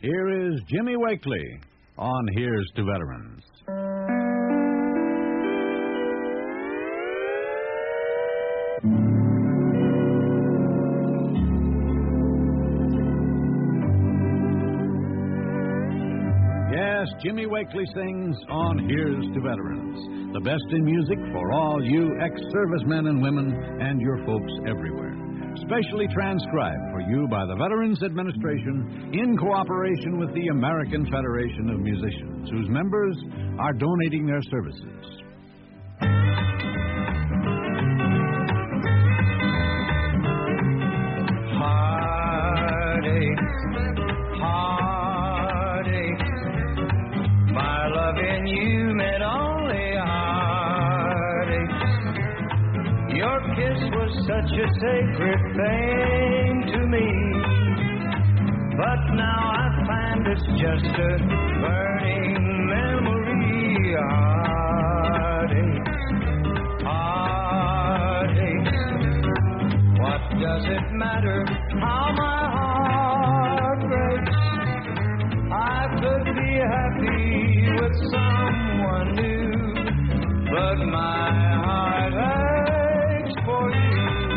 Here is Jimmy Wakely on Here's to Veterans. Yes, Jimmy Wakely sings on Here's to Veterans, the best in music for all you ex-servicemen and women and your folks everywhere. Specially transcribed for you by the Veterans Administration in cooperation with the American Federation of Musicians, whose members are donating their services. Such a sacred thing to me, but now I find it's just a burning memory. Heartaches, what does it matter how my heart breaks? I could be happy with someone new, but my heart aches for you.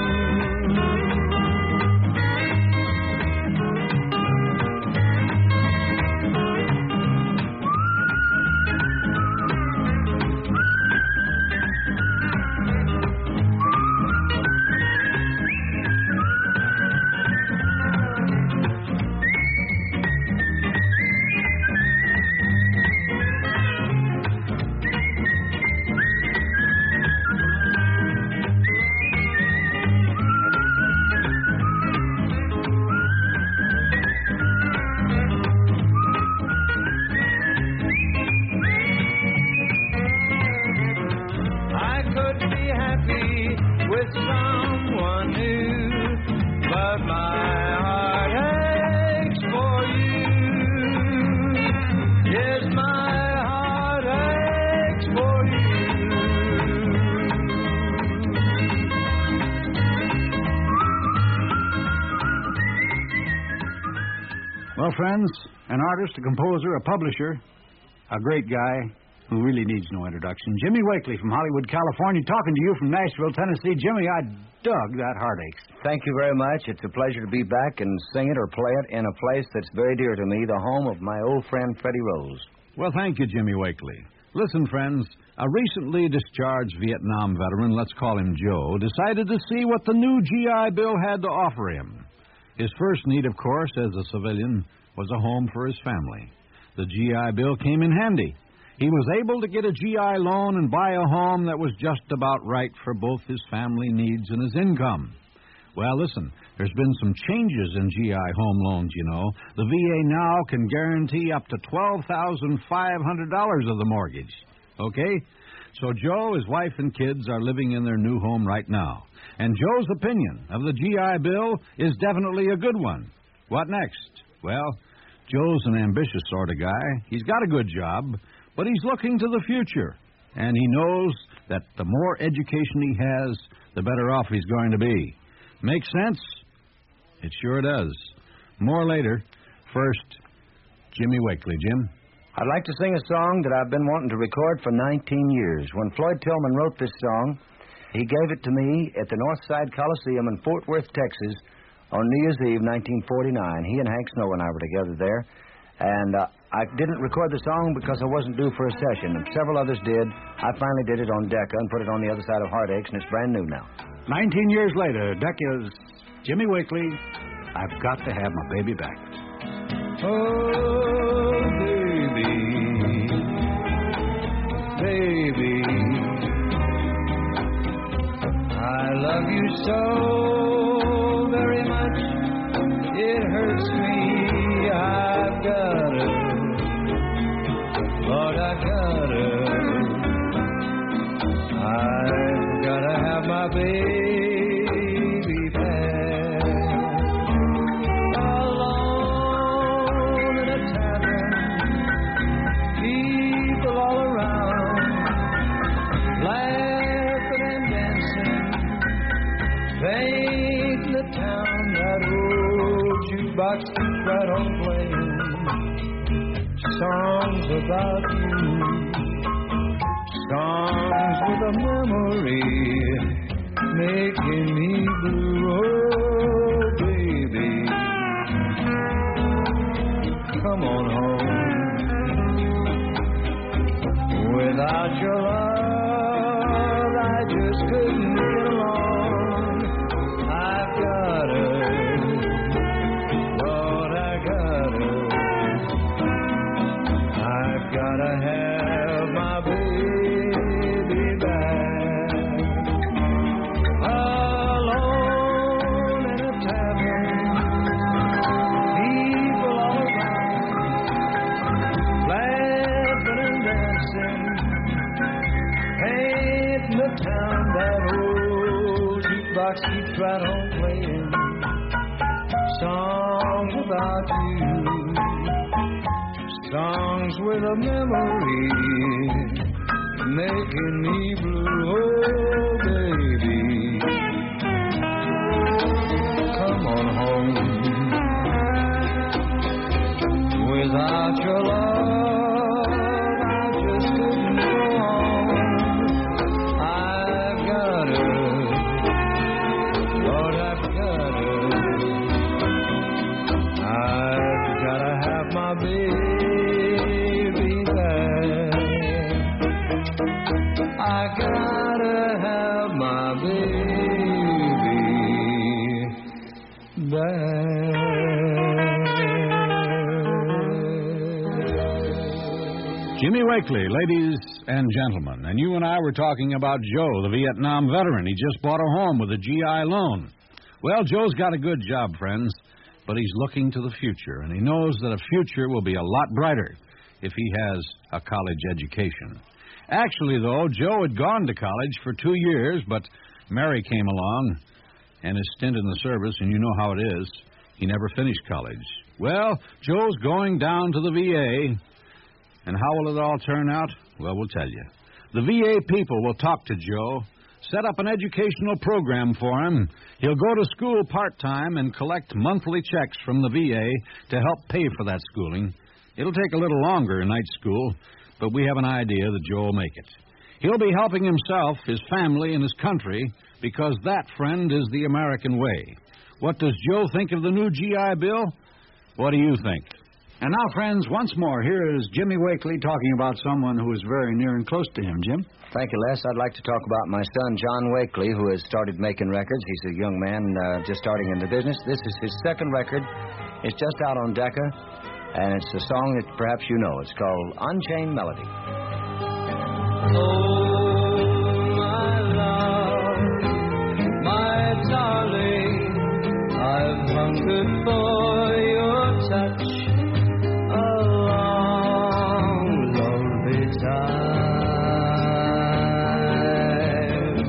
Well, friends, an artist, a composer, a publisher, a great guy who really needs no introduction. Jimmy Wakely from Hollywood, California, talking to you from Nashville, Tennessee. Jimmy, I dug that Heartaches. Thank you very much. It's a pleasure to be back and sing it or play it in a place that's very dear to me, the home of my old friend Freddie Rose. Well, thank you, Jimmy Wakely. Listen, friends, a recently discharged Vietnam veteran, let's call him Joe, decided to see what the new GI Bill had to offer him. His first need, of course, as a civilian, was a home for his family. The GI Bill came in handy. He was able to get a GI loan and buy a home that was just about right for both his family needs and his income. Well, listen, there's been some changes in GI home loans, you know. The VA now can guarantee up to $12,500 of the mortgage. Okay? So Joe, his wife, and kids are living in their new home right now. And Joe's opinion of the GI Bill is definitely a good one. What next? Well, Joe's an ambitious sort of guy. He's got a good job, but he's looking to the future. And he knows that the more education he has, the better off he's going to be. Make sense? It sure does. More later. First, Jimmy Wakely. Jim? I'd like to sing a song that I've been wanting to record for 19 years. When Floyd Tillman wrote this song, he gave it to me at the Northside Coliseum in Fort Worth, Texas, on New Year's Eve, 1949. He and Hank Snow and I were together there. And I didn't record the song because I wasn't due for a session, and several others did. I finally did it on Decca and put it on the other side of Heartaches, and it's brand new now. 19 years later, Decca's Jimmy Wakely, I've got to have my baby back. Oh, baby, baby, I love you so very much, it hurts me, I've got her, Lord, I've got her, I've got to have my baby back. Alone in a tavern, people all around, laughing and dancing, painting the town, that old jukebox keeps right on playing. songs about you, songs with a memory making me blue. Oh, baby, come on home. Without your love, I just couldn't get along. I've got her, Lord, I got her. I've gotta have my baby back. Alone in a tavern, people all around, laughing and dancing, painting the town. That old jukebox keeps right on playing songs about you, songs with a memory making me blue. Oh, baby, come on home. Without your love, I just couldn't go on. I've got her, Lord, I've got her. I've gotta have my baby back. I gotta have my baby back. Jimmy Wakely, ladies and gentlemen, and you and I were talking about Joe, the Vietnam veteran. He just bought a home with a GI loan. Well, Joe's got a good job, friends, but he's looking to the future, and he knows that a future will be a lot brighter if he has a college education. Actually, though, Joe had gone to college for 2 years, but Mary came along, and his stint in the service, and you know how it is, he never finished college. Well, Joe's going down to the VA, and how will it all turn out? Well, we'll tell you. The VA people will talk to Joe, set up an educational program for him. He'll go to school part-time and collect monthly checks from the VA to help pay for that schooling. It'll take a little longer in night school, but we have an idea that Joe will make it. He'll be helping himself, his family, and his country, because that, friend, is the American way. What does Joe think of the new GI Bill? What do you think? And now, friends, once more, here is Jimmy Wakely talking about someone who is very near and close to him. Jim? Thank you, Les. I'd like to talk about my son, John Wakely, who has started making records. He's a young man just starting in the business. This is his second record. It's just out on Decca, and it's a song that perhaps you know. It's called Unchained Melody. Oh, my love, my darling, I've hungered for your touch a long, lonely time.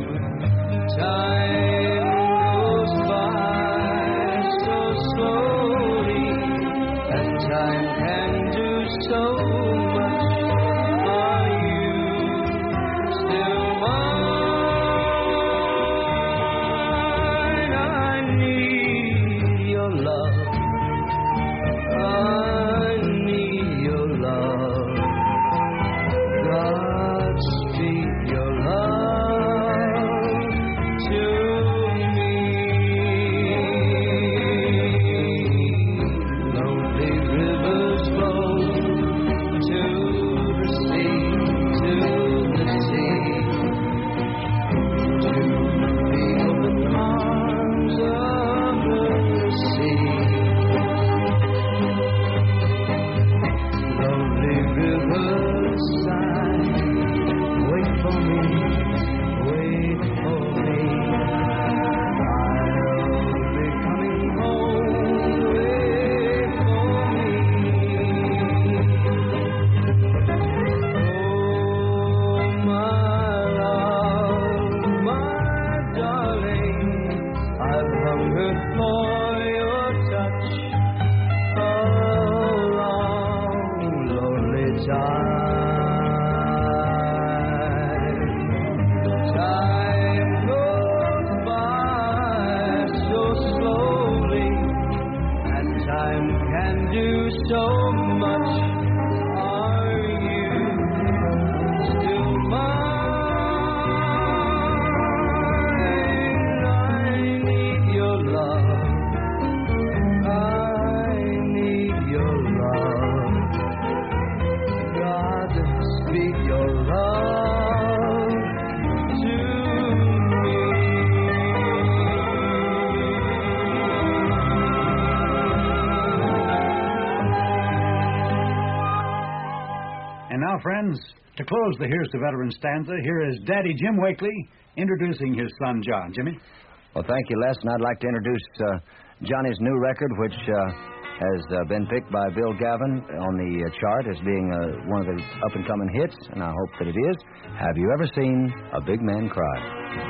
Time goes by so slowly, and time can do so much. Are you still mine? I need your love. I need your love. God, speak your love to me. Lonely rivers flow to the sea, to the sea, to the open arms of the sea. Lonely rivers sigh, wait for me, wait for me. I'll be coming home, wait for me. Oh, my love, my darling, I've hungered for your touch a long, lonely time. Time goes by so slowly, and time can do so Now, friends, to close the Here's to Veterans stanza, here is Daddy Jim Wakely introducing his son, John. Jimmy? Well, thank you, Les, and I'd like to introduce Johnny's new record, which has been picked by Bill Gavin on the chart as being one of the up-and-coming hits, and I hope that it is. Have you ever seen a big man cry?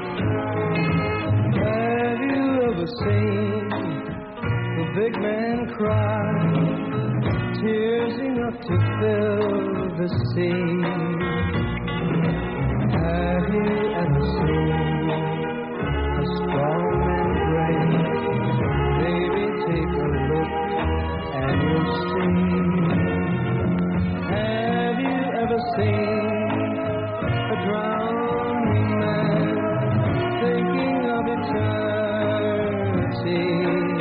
Have you ever seen a big man cry? Tears enough to fill the sea. Have you ever seen a strong man break? Baby, take a look and you'll see. Have you ever seen a drowning man thinking of eternity?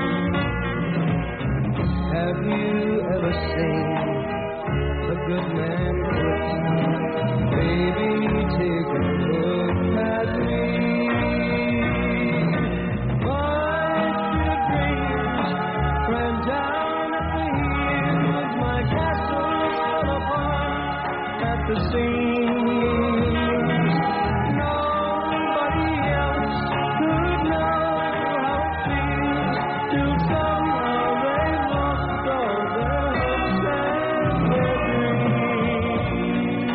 Have you ever seen a good man quit? Baby, take a look at me. My sweet dreams ran down at the heels. My castles fell apart at the seams. Nobody else could know how it feels till somehow they lost all their hopes and their dreams.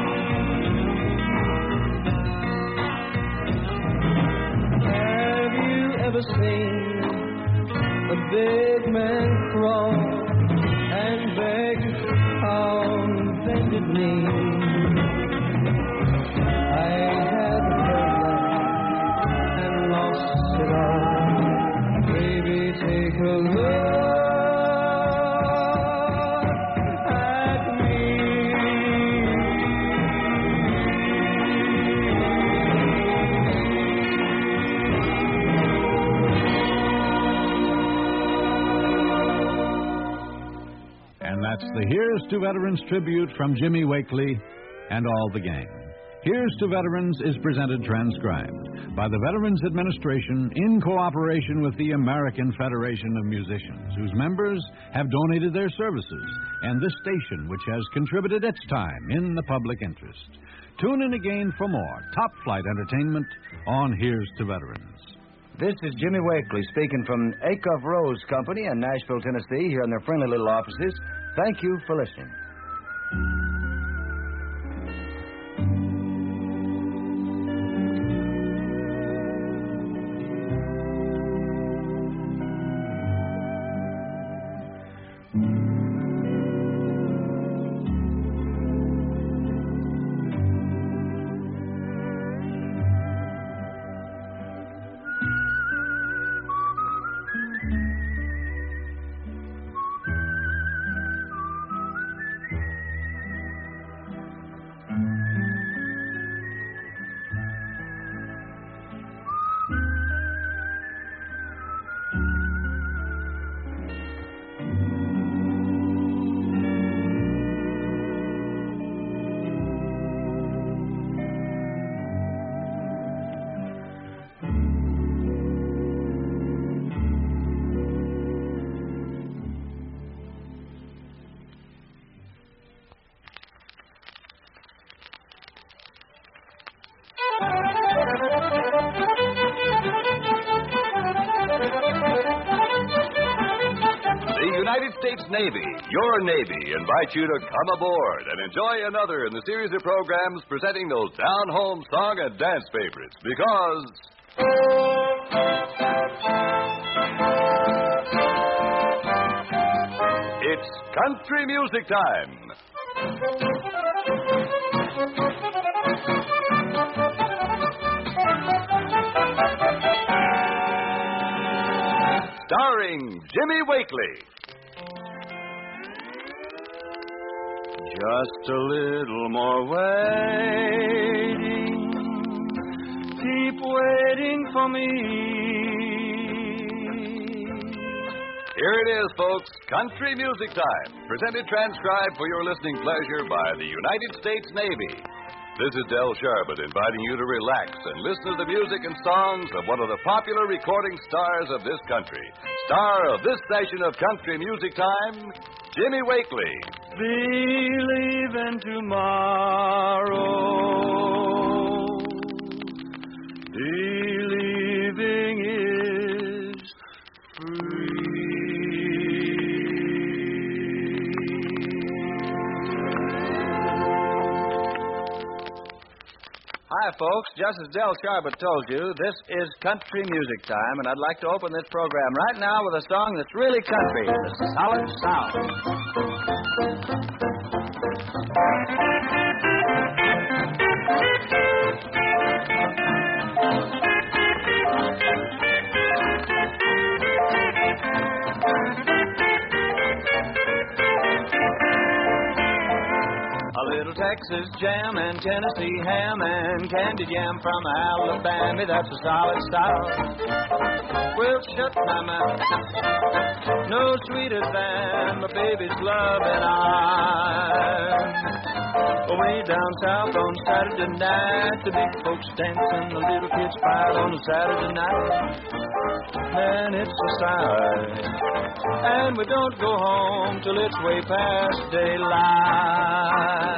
Have you ever seen a big man crawl and beg on bended knee? I had heard that and lost it all. Baby, take a look at me. And that's the Here's to Veterans tribute from Jimmy Wakely and all the gang. Here's to Veterans is presented transcribed by the Veterans Administration in cooperation with the American Federation of Musicians, whose members have donated their services, and this station, which has contributed its time in the public interest. Tune in again for more top-flight entertainment on Here's to Veterans. This is Jimmy Wakely speaking from Acuff Rose Company in Nashville, Tennessee, here in their friendly little offices. Thank you for listening. The United States Navy, your Navy, invites you to come aboard and enjoy another in the series of programs presenting those down-home song and dance favorites. Because it's country music time. Starring Jimmy Wakely. Just a little more waiting. Keep waiting for me. Here it is, folks, country music time, presented transcribed for your listening pleasure by the United States Navy. This is Del Sharbutt inviting you to relax and listen to the music and songs of one of the popular recording stars of this country. Star of this session of Country Music Time, Jimmy Wakely. Believe in tomorrow. Believing is Hi, folks. Just as Del Sharbutt told you, this is country music time, and I'd like to open this program right now with a song that's really country, the Solid South. A little Texas jam and Tennessee ham and candy jam from Alabama, that's a solid South. Well, shut my mouth. No sweeter than my baby's loving arms. Way down south on Saturday night, the big folks dancing, the little kids fight on a Saturday night. Man, it's a sight. And we don't go home till it's way past daylight.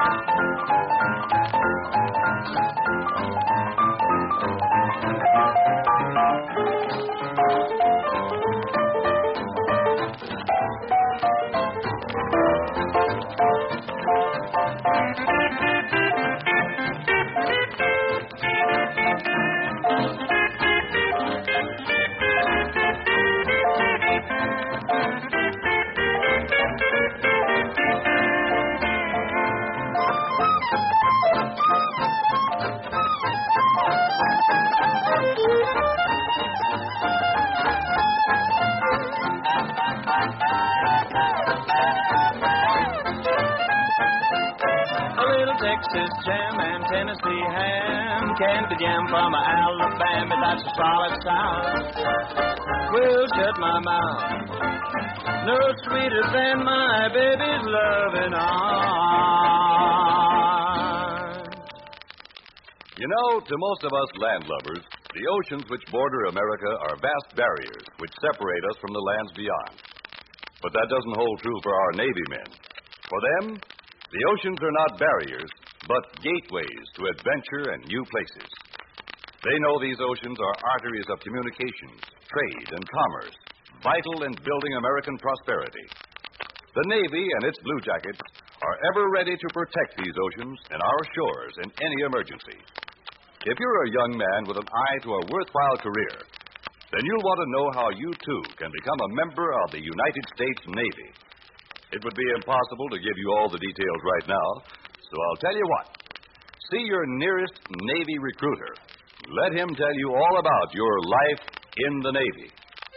Texas jam and Tennessee ham, candy jam from Alabama, that's a solid South. Well, shut my mouth. No sweeter than my baby's loving arms. You know, to most of us landlubbers, the oceans which border America are vast barriers which separate us from the lands beyond. But that doesn't hold true for our Navy men. For them, the oceans are not barriers, but gateways to adventure and new places. They know these oceans are arteries of communications, trade, and commerce, vital in building American prosperity. The Navy and its blue jackets are ever ready to protect these oceans and our shores in any emergency. If you're a young man with an eye to a worthwhile career, then you'll want to know how you, too, can become a member of the United States Navy. It would be impossible to give you all the details right now, so I'll tell you what. See your nearest Navy recruiter. Let him tell you all about your life in the Navy.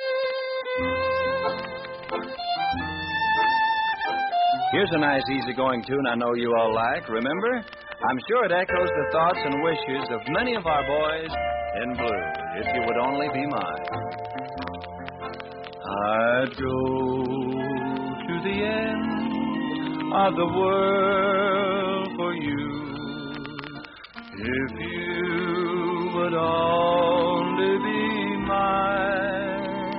Here's a nice, easygoing tune I know you all like. Remember? I'm sure it echoes the thoughts and wishes of many of our boys in blue. If you would only be mine. I'd go to the end of the world for you, if you would only be mine.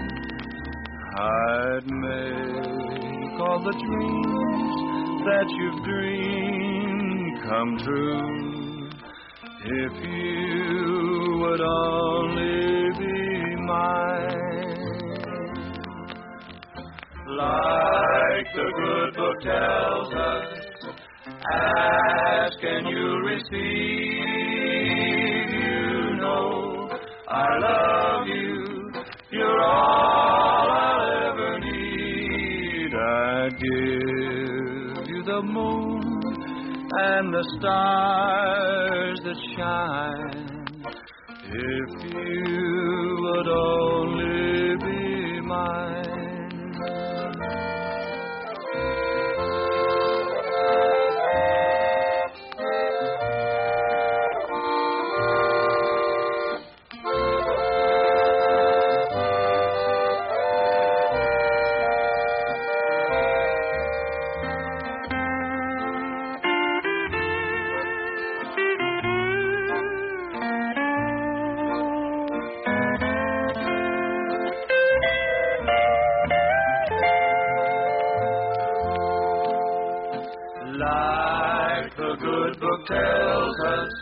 I'd make all the dreams that you've dreamed come true, if you would only be mine. Like the good book tells us, ask and you'll receive. You know I love you, you're all I'll ever need. I'd give you the moon and the stars that shine, if you would only be mine. good book tells us,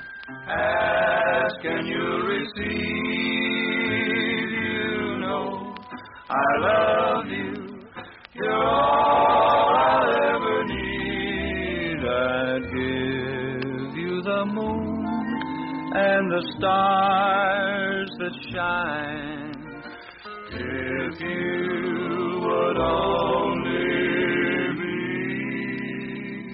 ask and you'll receive. You know I love you. You're all I'll ever need. I'd give you the moon and the stars that shine if you would only be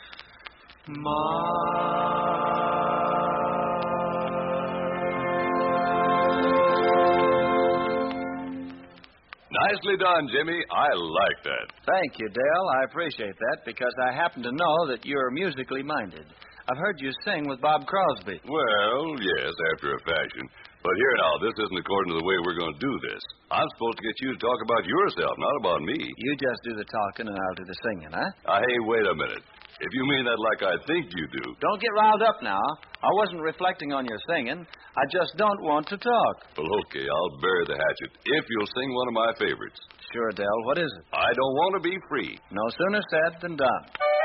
Nicely done, Jimmy. I like that. Thank you, Dale. I appreciate that because I happen to know that you're musically minded. I've heard you sing with Bob Crosby. Well, yes, after a fashion. But here now, this isn't according to the way we're going to do this. I'm supposed to get you to talk about yourself, not about me. You just do the talking and I'll do the singing, huh? Hey, wait a minute. If you mean that like I think you do. Don't get riled up now. I wasn't reflecting on your singing. I just don't want to talk. Well, okay, I'll bury the hatchet if you'll sing one of my favorites. Sure, Dale. What is it? I Don't Want to Be Free. No sooner said than done.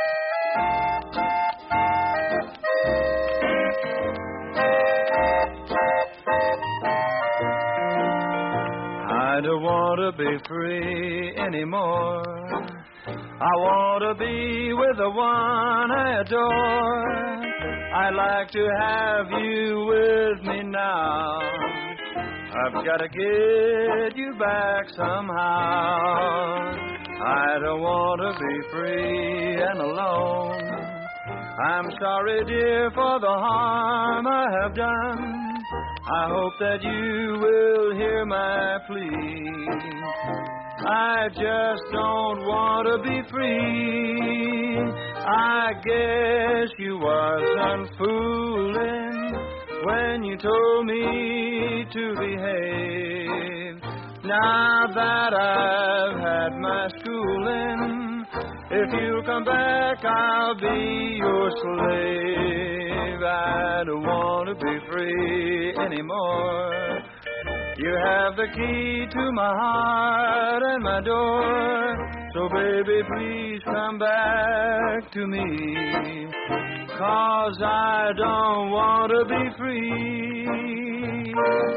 I don't want to be free anymore. I want to be with the one I adore. I'd like to have you with me now. I've got to get you back somehow. I don't want to be free and alone. I'm sorry, dear, for the harm I have done. I hope that you will hear my plea. I just don't want to be free. I guess you wasn't fooling when you told me to behave. Now that I've had my schooling, if you come back, I'll be your slave. I don't want to be free anymore. You have the key to my heart and my door. So, baby, please come back to me. 'Cause I don't want to be free.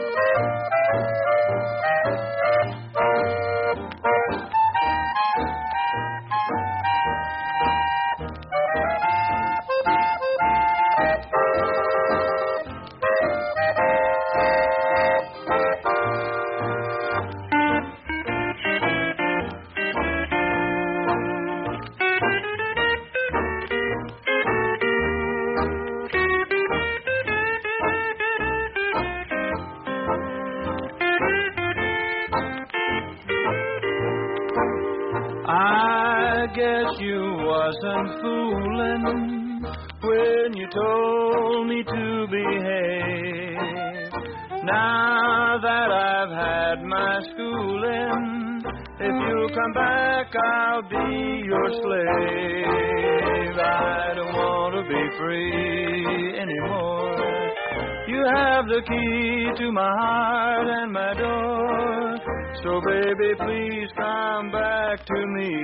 I guess you wasn't fooling when you told me to behave. Now that I've had my schooling, if you come back, I'll be your slave. I don't want to be free anymore. You have the key to my heart and my door. So, baby, please come back to me.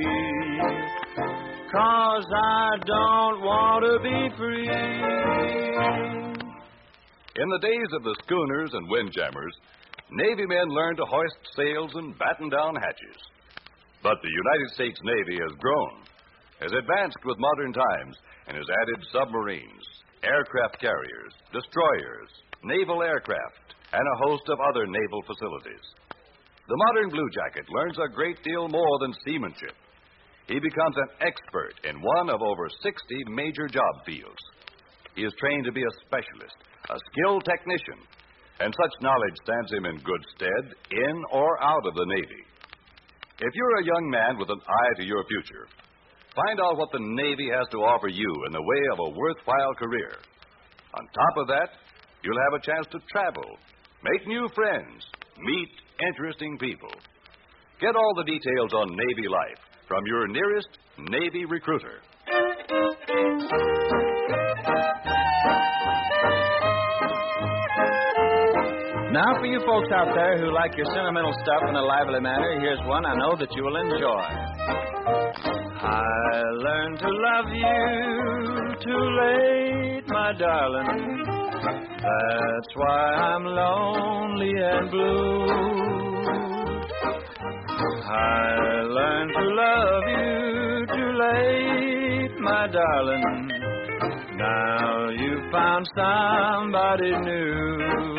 'Cause I don't want to be free. In the days of the schooners and windjammers, Navy men learned to hoist sails and batten down hatches. But the United States Navy has grown, has advanced with modern times, and has added submarines, aircraft carriers, destroyers, naval aircraft, and a host of other naval facilities. The modern blue jacket learns a great deal more than seamanship. He becomes an expert in one of over 60 major job fields. He is trained to be a specialist, a skilled technician, and such knowledge stands him in good stead in or out of the Navy. If you're a young man with an eye to your future, find out what the Navy has to offer you in the way of a worthwhile career. On top of that, you'll have a chance to travel, make new friends, meet interesting people. Get all the details on Navy life from your nearest Navy recruiter. Now, for you folks out there who like your sentimental stuff in a lively manner, here's one I know that you will enjoy. I learned to love you too late, my darling. That's why I'm lonely and blue. I learned to love you too late, my darling. Now you found somebody new.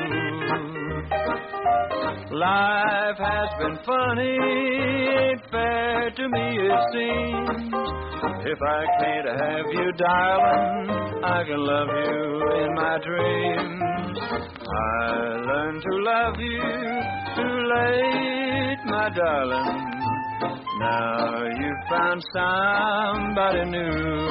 Life has been funny, ain't fair to me it seems. If I can't have you, darling, I can love you in my dreams. I learned to love you too late, my darling. Now you found somebody new.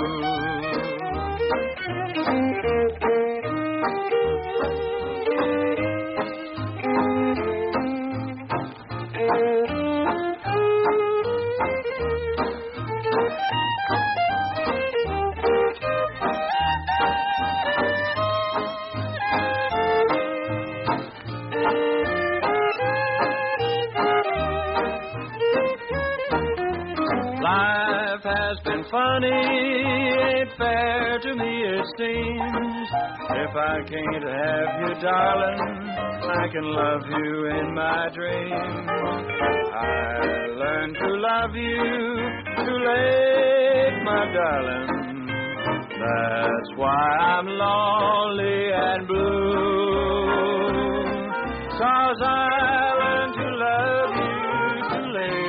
Life has been funny, ain't fair to me it seems. If I can't have you, darling, I can love you in my dreams. I learned to love you too late, my darling. That's why I'm lonely and blue. 'Cause I learned to love you too late.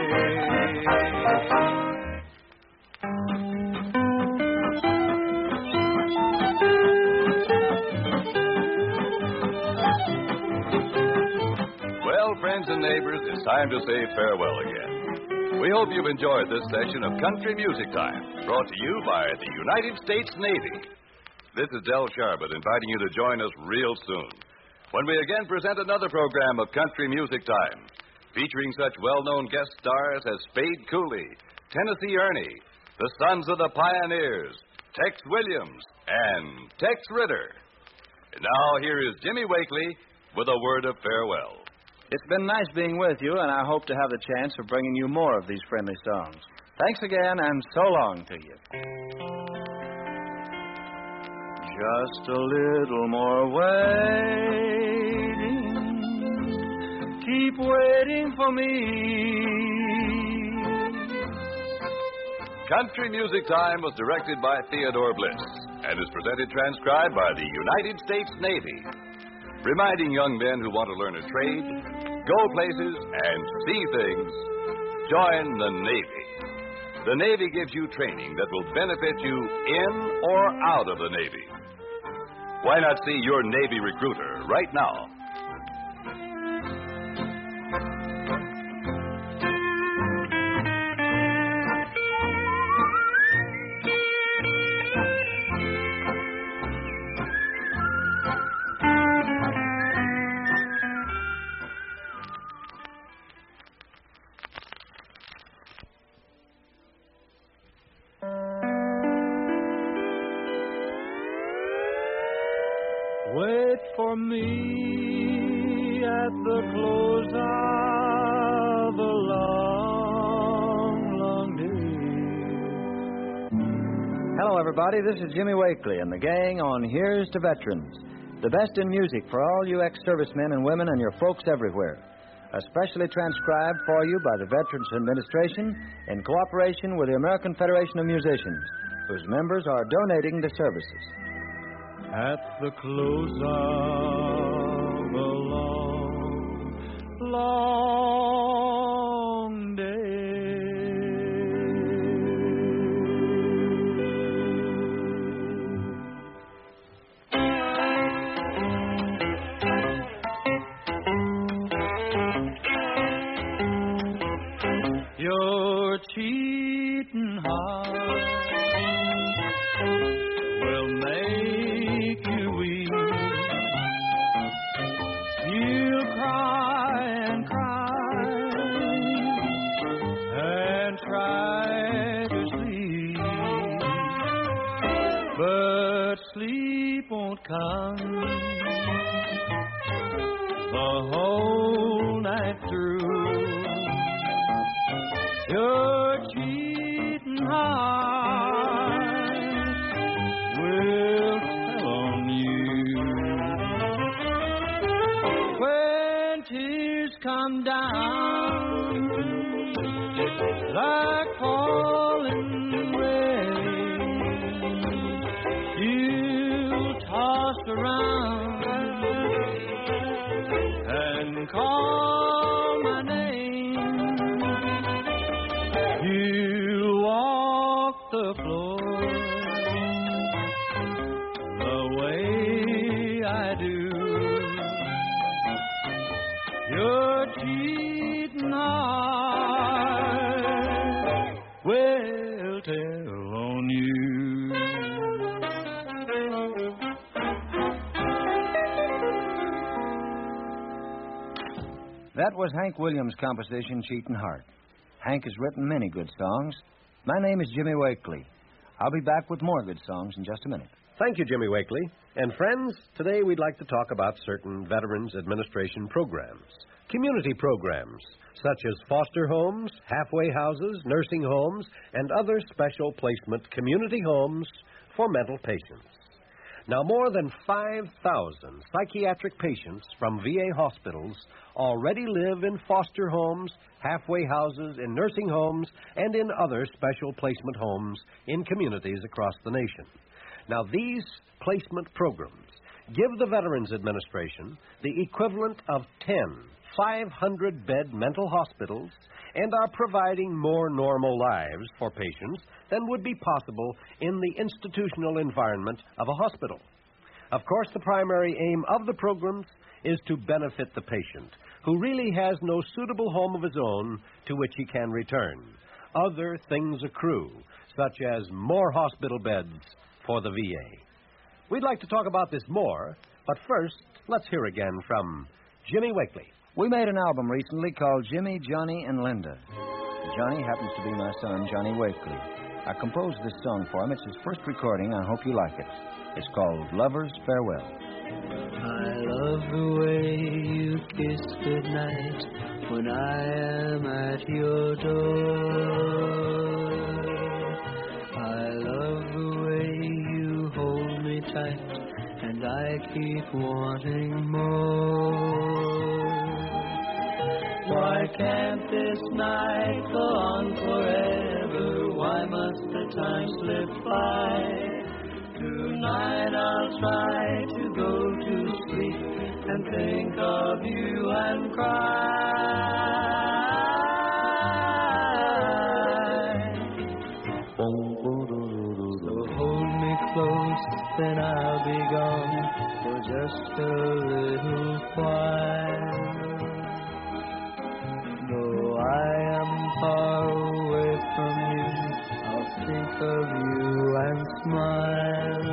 Well, friends and neighbors, it's time to say farewell again. We hope you've enjoyed this session of Country Music Time, brought to you by the United States Navy. This is Del Sharbert inviting you to join us real soon when we again present another program of Country Music Time, featuring such well-known guest stars as Spade Cooley, Tennessee Ernie, the Sons of the Pioneers, Tex Williams, and Tex Ritter. And now here is Jimmy Wakely with a word of farewell. It's been nice being with you, and I hope to have the chance of bringing you more of these friendly songs. Thanks again, and so long to you. Just a little more waiting. Keep waiting for me. Country Music Time was directed by Theodore Bliss and is presented transcribed by the United States Navy, reminding young men who want to learn a trade, go places, and see things, join the Navy. The Navy gives you training that will benefit you in or out of the Navy. Why not see your Navy recruiter right now? Wait for me at the close of a long, long day. Hello, everybody. This is Jimmy Wakely and the gang on Here's to Veterans, the best in music for all you ex-servicemen and women and your folks everywhere. Especially transcribed for you by the Veterans Administration in cooperation with the American Federation of Musicians, whose members are donating the services. At the close of a long, long day. Your cheating heart will make you weep. You'll cry and cry tears come down like falling rain. You toss around and call my name. You walk the floor the way I do. Your cheating heart will tell on you. That was Hank Williams' composition, Cheatin' Heart. Hank has written many good songs. My name is Jimmy Wakely. I'll be back with more good songs in just a minute. Thank you, Jimmy Wakely. And friends, today we'd like to talk about certain Veterans Administration programs, community programs, such as foster homes, halfway houses, nursing homes, and other special placement community homes for mental patients. Now, more than 5,000 psychiatric patients from VA hospitals already live in foster homes, halfway houses, in nursing homes, and in other special placement homes in communities across the nation. Now, these placement programs give the Veterans Administration the equivalent of 10 500-bed mental hospitals and are providing more normal lives for patients than would be possible in the institutional environment of a hospital. Of course, the primary aim of the programs is to benefit the patient, who really has no suitable home of his own to which he can return. Other things accrue, such as more hospital beds for the VA. We'd like to talk about this more, but first, let's hear again from Jimmy Wakely. We made an album recently called Jimmy, Johnny, and Linda. Johnny happens to be my son, Johnny Wakely. I composed this song for him. It's his first recording. I hope you like it. It's called Lover's Farewell. I love the way you kiss goodnight when I am at your door. I love the way you hold me tight and I keep wanting more. Why can't this night go on forever? Why must the time slip by? Tonight I'll try to go to sleep and think of you and cry. So hold me close, then I'll be gone for just a little while. Though I am far away from you, I'll think of you and smile.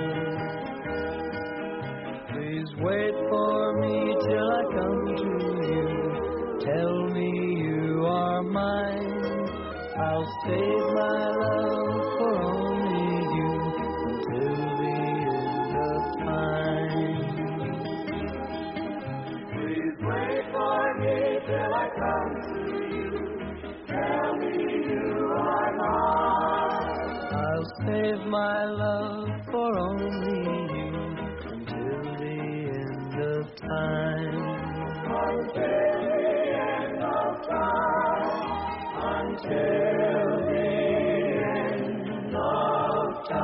Please wait for me till I come to you. Tell me you are mine. I'll save my love for only you until the end of time. Please wait for me till I come to you. Tell me you are mine. I'll save my love for only you until the end of time. Until the end of time. Until the end of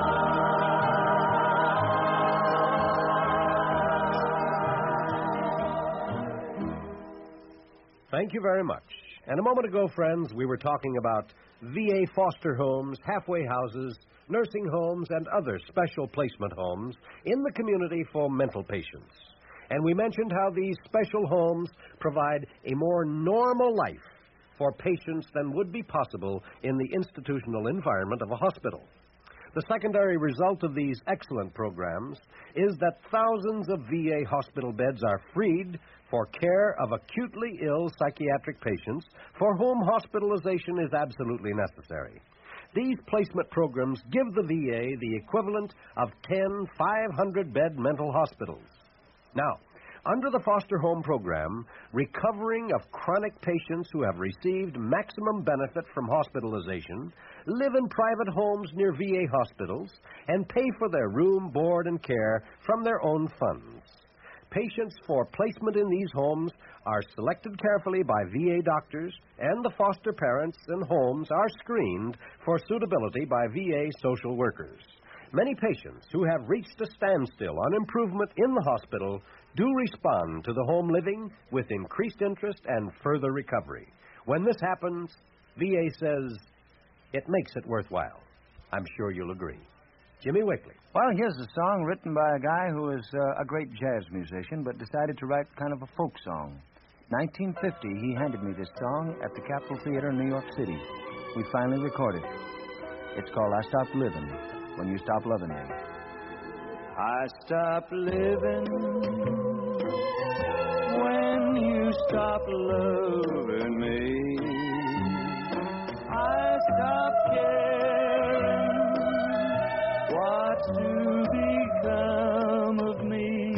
time. Thank you very much. And a moment ago, friends, we were talking about VA foster homes, halfway houses, nursing homes, and other special placement homes in the community for mental patients. And we mentioned how these special homes provide a more normal life for patients than would be possible in the institutional environment of a hospital. The secondary result of these excellent programs is that thousands of VA hospital beds are freed for care of acutely ill psychiatric patients for whom hospitalization is absolutely necessary. These placement programs give the VA the equivalent of 10 500-bed mental hospitals. Now, under the foster home program, recovering of chronic patients who have received maximum benefit from hospitalization live in private homes near VA hospitals and pay for their room, board, and care from their own funds. Patients for placement in these homes are selected carefully by VA doctors, and the foster parents and homes are screened for suitability by VA social workers. Many patients who have reached a standstill on improvement in the hospital do respond to the home living with increased interest and further recovery. When this happens, VA says it makes it worthwhile. I'm sure you'll agree. Jimmy Wickley. Well, here's a song written by a guy who is a great jazz musician, but decided to write kind of a folk song. 1950, he handed me this song at the Capitol Theater in New York City. We finally recorded it. It's called I Stopped Living When You Stop Loving Me. I stopped living when you stopped loving me. I stopped caring what's to become of me.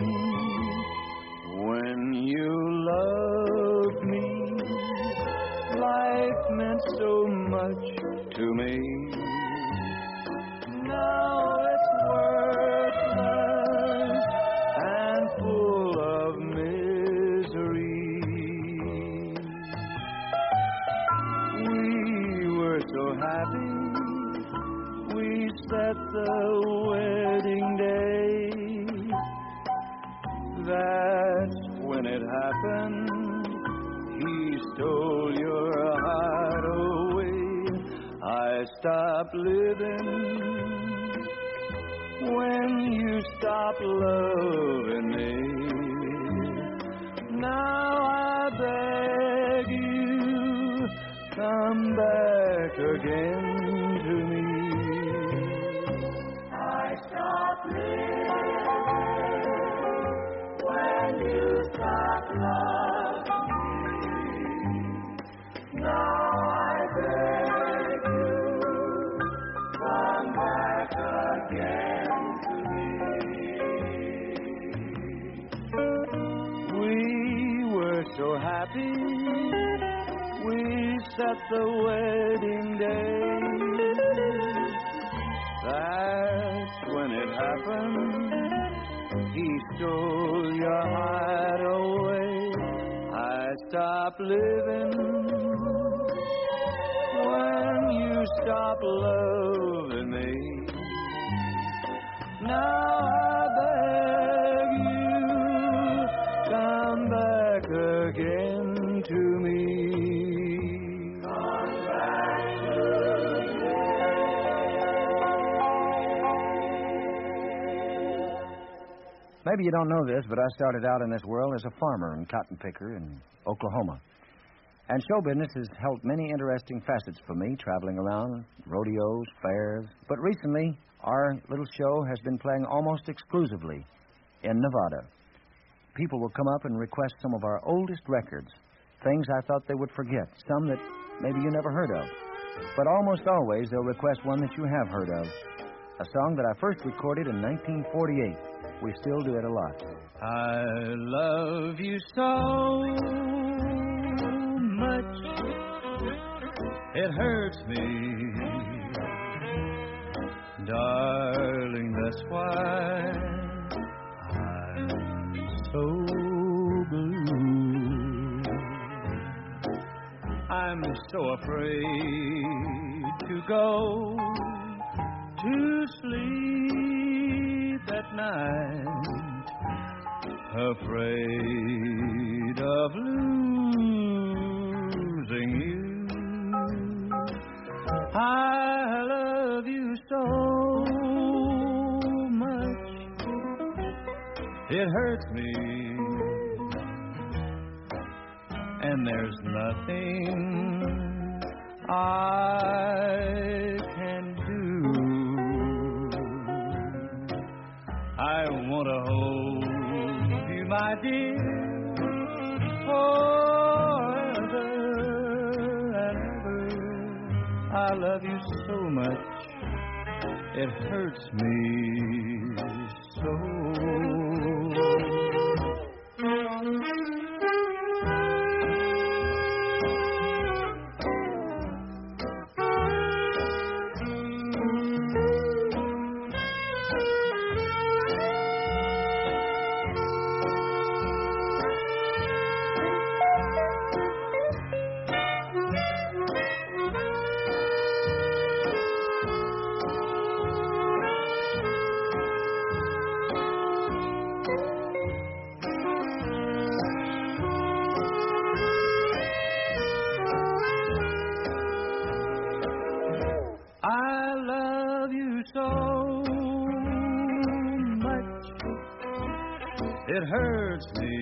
When you loved me, life meant so much to me. Now it's worthless and full of misery. We were so happy, we set the wedding day. That's when it happened, he stole your heart away. I stopped living when you stopped loving me. Now I beg you, come back again to me. I stopped living when you stopped loving me. Now I beg you, come back again. So happy, we set the wedding day. That's when it happened, he stole your heart away. I stopped living when you stopped loving me. Now I beg you, come back again to me. Come back again. Maybe you don't know this, but I started out in this world as a farmer and cotton picker in Oklahoma. And show business has held many interesting facets for me, traveling around, rodeos, fairs. But recently, our little show has been playing almost exclusively in Nevada. People will come up and request some of our oldest records, things I thought they would forget, some that maybe you never heard of. But almost always they'll request one that you have heard of, a song that I first recorded in 1948. We still do it a lot. I love you so much, it hurts me, darling, that's why so blue. I'm so afraid to go to sleep at night, afraid of losing you. I love you so much, it hurts me, and there's nothing I can do. I want to hold you, my dear, forever and ever. I love you so much, it hurts me so. it hurts me,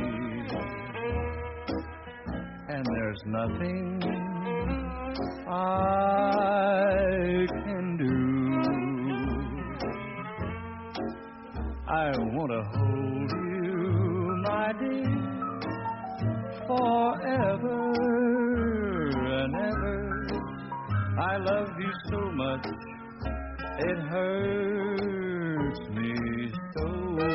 and there's nothing I can do. I want to hold you, my dear, forever and ever. I love you so much, it hurts me so.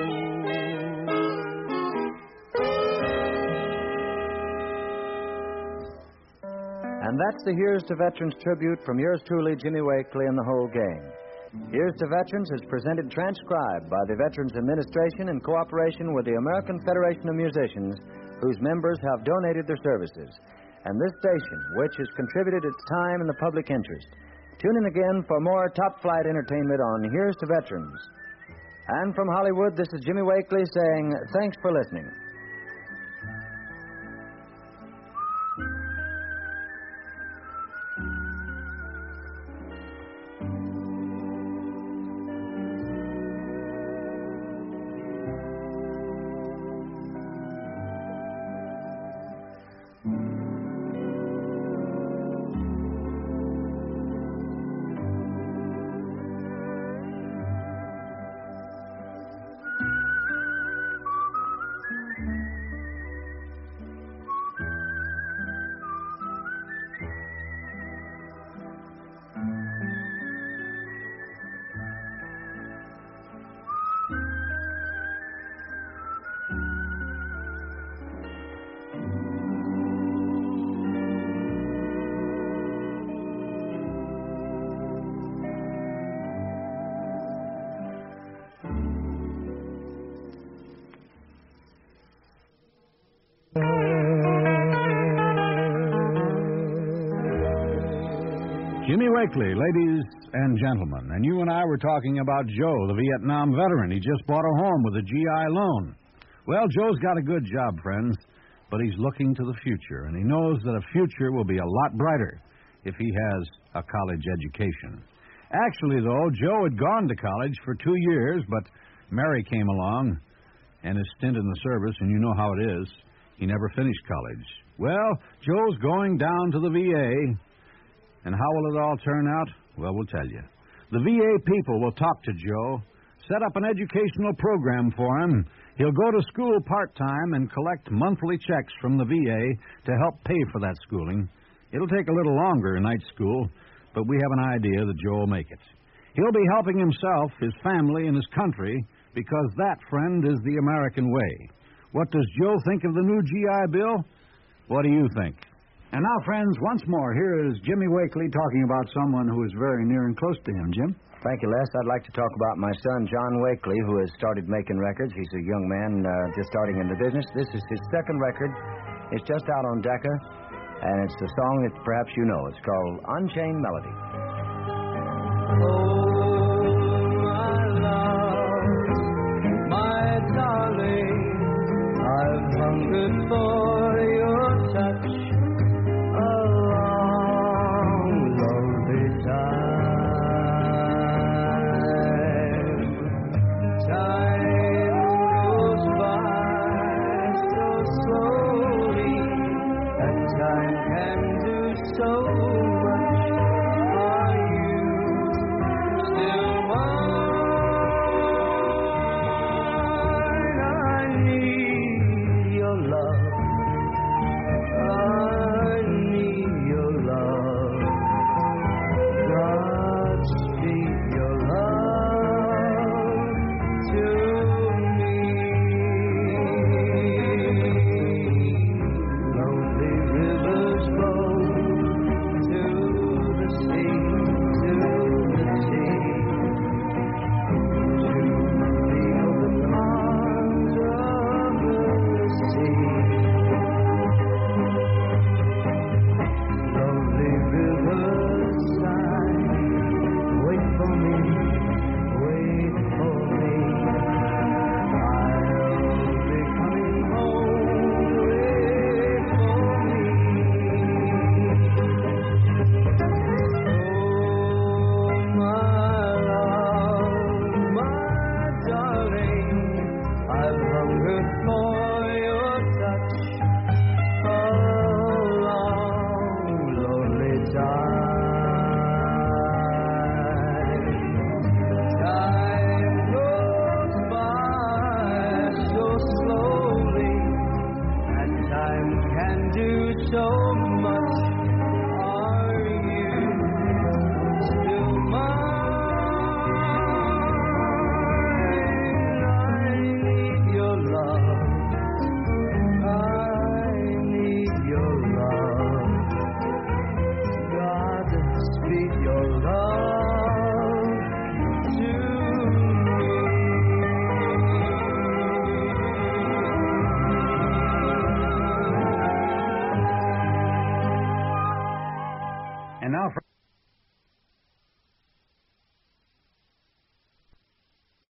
And that's the Here's to Veterans tribute from yours truly, Jimmy Wakely, and the whole gang. Here's to Veterans is presented transcribed by the Veterans Administration in cooperation with the American Federation of Musicians, whose members have donated their services, and this station, which has contributed its time in the public interest. Tune in again for more top-flight entertainment on Here's to Veterans. And from Hollywood, this is Jimmy Wakely saying thanks for listening. Jimmy Wakely, ladies and gentlemen, and you and I were talking about Joe, the Vietnam veteran. He just bought a home with a GI loan. Well, Joe's got a good job, friends, but he's looking to the future, and he knows that a future will be a lot brighter if he has a college education. Actually, though, Joe had gone to college for 2 years, but Mary came along, and his stint in the service, and you know how it is, he never finished college. Well, Joe's going down to the VA. And how will it all turn out? Well, we'll tell you. The VA people will talk to Joe, set up an educational program for him. He'll go to school part-time and collect monthly checks from the VA to help pay for that schooling. It'll take a little longer in night school, but we have an idea that Joe will make it. He'll be helping himself, his family, and his country, because that, friend, is the American way. What does Joe think of the new GI Bill? What do you think? And now, friends, once more, here is Jimmy Wakely talking about someone who is very near and close to him. Jim? Thank you, Les. I'd like to talk about my son, John Wakely, who has started making records. He's a young man just starting in the business. This is his second record. It's just out on Decca, and it's a song that perhaps you know. It's called Unchained Melody. Oh, my love, my darling, I've hungered for your touch. To And now,